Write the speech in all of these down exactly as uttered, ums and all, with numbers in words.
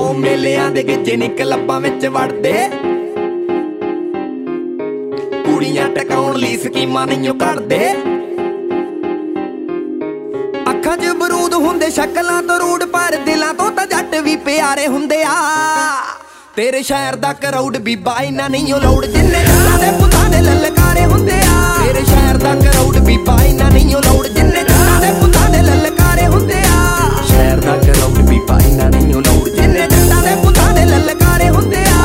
ਜਦੋਂ ਮੇਲਿਆਂ ਦੇ ਗਿੱਜੇ ਨੀ ਕਲੱਬਾਂ ਵਿੱਚ ਵੜਦੇ, ਕੁੜੀਆਂ ਟਕਾਉਣ ਲਈ ਸਕੀਮਾਂ ਨਹੀਂ ਕੱਢਦੇ। ਅੱਖਾਂ 'ਚ ਬਰੂਦ ਹੁੰਦੇ, ਸ਼ਕਲਾਂ ਤੋਂ ਰੂਡ, ਪਰ ਦਿਲਾਂ ਤੋਂ ਤਾਂ ਜੱਟ ਵੀ ਪਿਆਰੇ ਹੁੰਦੇ ਆ। ਤੇਰੇ ਸ਼ਹਿਰ ਦਾ ਕਰਾਊਡ ਬੀਬਾ ਇੰਨਾ ਨਹੀਂ ਓ ਲਾਊਡ, ਜਿੰਨੇ ਜੱਟਾਂ ਦੇ ਪੁੱਤਾਂ ਦੇ ਲਲਕਾਰੇ ਹੁੰਦੇ ਆ। ਤੇਰੇ ਸ਼ਹਿਰ ਦਾ ਕਰਾਊਡ ਬੀਬਾ ਇੰਨਾ ਨਹੀਂ ਓ ਲਾਊਡ, ਜਿੰਨੇ ਜੱਟਾਂ ਦੇ ਪੁੱਤਾਂ ਦੇ ਲਲਕਾਰੇ ਹੁੰਦੇ ਆ। ਸ਼ਹਿਰ ਦਾ ਕਰਾਊਡ ਬੀਬਾ ਇੰਨਾ ਨਹੀਂ ਓ ਲਾਊਡ, ਜਿੰਨੇ ਜੱਟਾਂ ਦੇ ਪੁੱਤਾਂ ਦੇ ਲਲਕਾਰੇ ਹੁੰਦੇ ਆ।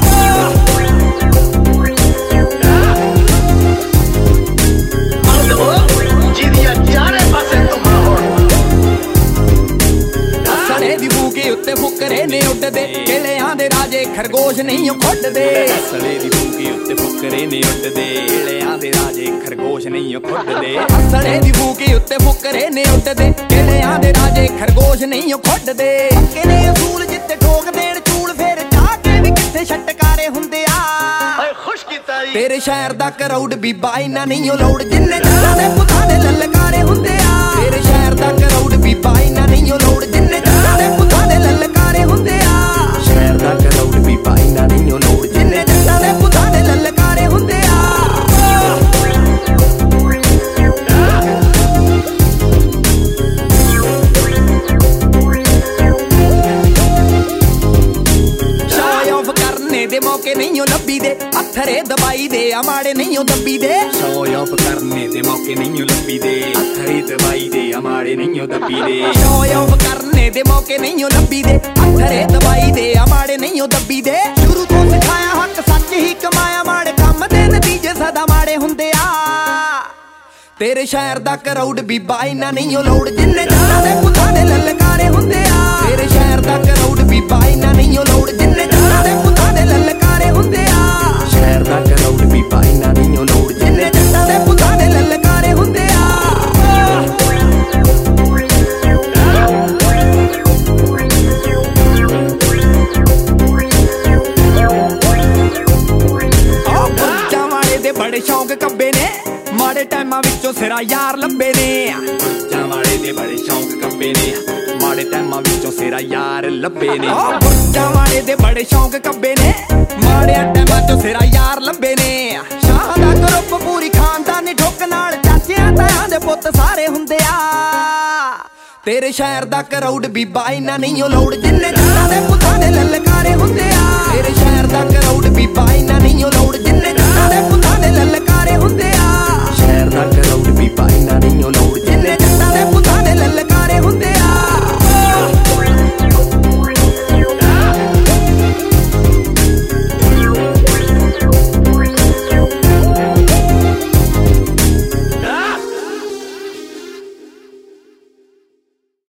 ਸੜੇ ਦੀ ਬੂਕੇ ਉੱਤੇ ਫੁਕਰੇ ਨੇ ਉੱਡਦੇ, ਕਿਲਿਆਂ ਦੇ ਰਾਜੇ ਖਰਗੋਸ਼ ਨਹੀਂ ਖੁੱਡਦੇ। ਸੜੇ ਦੀ ਬੂਕੇ ਉੱਤੇ ਫੁਕਰੇ ਨੇ ਉੱਡਦੇ, ਕਿਲਿਆਂ ਦੇ ਰਾਜੇ ਖਰਗੋਸ਼ ਨਹੀਂ ਖੁੱਡਦੇ। ਸੜੇ ਦੀ ਬੂਕੇ ਉੱਤੇ ਫੁਕਰੇ ਨੇ ਉੱਡਦੇ, ਕਿਲਿਆਂ ਦੇ ਰਾਜੇ ਖਰਗੋਸ਼ ਨਹੀਂ ਖੁੱਡਦੇ। ਕਿਲੇ ਅਸੂਲ ਜਿੱਤੇ ਠੋਕ ਦੇਣ ਚੂਲ, ਫੇਰ ਚਾਹ ਕੇ ਵੀ ਕਿੱਥੇ ਛਟਕਾਰੇ ਹੁੰਦੇ ਆ। ਖੁਸ਼ ਕੀਤਾ ਤੇਰੇ ਸ਼ਹਿਰ ਦਾ ਕਰਾਊਡ ਬੀਬਾ ਇੰਨਾ ਨਹੀਂ ਓ ਲਾਊਡ, ਜਿੰਨੇ ਜੱਟਾਂ ਦੇ ਪੁੱਤਾਂ ਦੇ ਲਲਕਾਰੇ ਹੁੰਦੇ ਆ। ਤੇਰੇ ਸ਼ਹਿਰ ਦਾ ਕਰਾਊਡ ਬੀਬਾ ਇੰਨਾ ਨਹੀਂ ਓ ਲਾਊਡ, ਜਿੰਨੇ ਜੱਟਾਂ ਦੇ ਪੁੱਤਾਂ ਦੇ ਲਲਕਾਰੇ ਹੁੰਦੇ ਆ। ਸ਼ਹਿਰ ਦਾ ਕਰਾਊਡ ਬੀਬਾ ਇੰਨਾ ਨਹੀਂ ਓ ਲਾਊਡ, ਜਿੰਨੇ ਜੱਟਾਂ ਦੇ ਪੁੱਤਾਂ ਦੇ ਲਲਕਾਰੇ ਹੁੰਦੇ ਆ। ਦੇ ਮੌਕੇ ਨਹੀਂ ਓ ਲੱਭੀ ਦੇ, ਅੱਥਰੇ ਦਵਾਈ ਦੇ ਆ ਮਾੜੇ ਨਹੀਂ ਓ ਦੱਬੀ ਦੇ। ਸ਼ੋ ਆਫ ਕਰਨੇ ਦੇ ਮੌਕੇ ਨਹੀਂ ਓ ਲੱਭੀ ਦੇ, ਅੱਥਰੇ ਦਵਾਈ ਦੇ ਆ ਮਾੜੇ ਨਹੀਂ ਓ ਦੱਬੀ ਦੇ। ਸ਼ੋ ਆਫ ਕਰਨੇ ਦੇ ਮੌਕੇ ਨਹੀਂ ਓ ਲੱਭੀ ਦੇ, ਅੱਥਰੇ ਦਵਾਈ ਦੇ ਆ ਮਾੜੇ ਨਹੀਂ ਓ ਦੱਬੀ ਦੇ। ਸ਼ੁਰੂ ਤੋਂ ਸਿਖਾਇਆ ਹੱਕ ਸੱਚ ਹੀ ਕਮਾਇਆ, ਮਾੜੇ ਕੰਮ ਦੇ ਨਤੀਜੇ ਸਦਾ ਮਾੜੇ ਹੁੰਦੇ ਆ। ਤੇਰੇ ਸ਼ਹਿਰ ਦਾ ਕਰਾਊਡ ਬੀਬਾ ਇੰਨਾ ਨਹੀਂ ਓ ਲਾਊਡ, ਜਿੰਨੇ ਜੱਟਾਂ ਦੇ ਪੁੱਤਾਂ ਦੇ ਲਲਕਾਰੇ ਹੁੰਦੇ ਆ। ਤੇਰੇ ਸ਼ਹਿਰ ਦਾ ਕਰਾਊਡ ਬੀਬਾ ਇੰਨਾ ਨਹੀਂ ਓ ਲਾਊਡ, ਜਿੰਨੇ ਜੱਟਾਂ ਦੇ ਪੁੱਤਾਂ ਦੇ ਲਲਕਾਰੇ ਹੁੰਦੇ ਆ। ਸ਼ਹਿਰ ਦਾ ਕਰਾਊਡ ਬੀਬਾ ਇੰਨਾ ਨਹੀਂ ਓ ਲਾਊਡ, ਜਿੰਨੇ ਜੱਟਾਂ ਦੇ ਪੁੱਤਾਂ ਦੇ ਲਲਕਾਰੇ ਹੁੰਦੇ ਆ। ਬੱਚਾ ਵਾਲੇ ਦੇ ਬੜੇ ਸ਼ੌਂਕ ਕੱਬੇ ਨੇ, ਮਾੜੇ ਟਾਈਮਾਂ ਵਿੱਚੋਂ ਸਿਰਾ ਯਾਰ ਲੱਭੇ ਨੇ। ਬੱਚਾ ਵਾਲੇ ਦੇ ਬੜੇ ਸ਼ੌਂਕ ਕੱਬੇ ਨੇ, ਮਾੜੇ ਟਾਈਮਾਂ ਵਿੱਚੋਂ ਸਿਰਾ ਯਾਰ ਲੱਭੇ ਨੇ। ਬੱਚਾ ਵਾਲੇ ਦੇ ਬੜੇ ਸ਼ੌਂਕ ਕੱਬੇ ਨੇ, ਮਾੜੇ ਟਾਈਮਾਂ ਚੋਂ ਸਿਰਾ ਯਾਰ ਲੱਭੇ ਨੇ। ਸ਼ਾਹ ਦਾ ਗਰੁੱਪ ਪੂਰੀ ਖਾਨਦਾਨੀ ਠੁੱਕ ਨਾਲ, ਚਾਚਿਆਂ ਤਾਇਆਂ ਦੇ ਪੁੱਤ ਸਾਰੇ ਹੁੰਦੇ ਆ। ਤੇਰੇ ਸ਼ਹਿਰ ਦਾ ਕਰਾਊਡ ਬੀਬਾ ਇੰਨਾ ਨਹੀਂ ਓ ਲਾਊਡ, ਜਿੰਨੇ ਜੱਟਾਂ ਦੇ ਪੁੱਤਾਂ ਦੇ ਲਲਕਾਰੇ ਹੁੰਦੇ ਆ। ਤੇਰੇ ਸ਼ਹਿਰ ਦਾ ਕਰਾਊਡ ਬੀਬਾ ਇੰਨਾ ਨਹੀਂ ਓ ਲਾਊਡ, ਜਿੰਨੇ ਜੱਟਾਂ ਦੇ ਪੁੱਤਾਂ ਦੇ ਲਲਕਾਰੇ ਹੁੰਦੇ ਆ।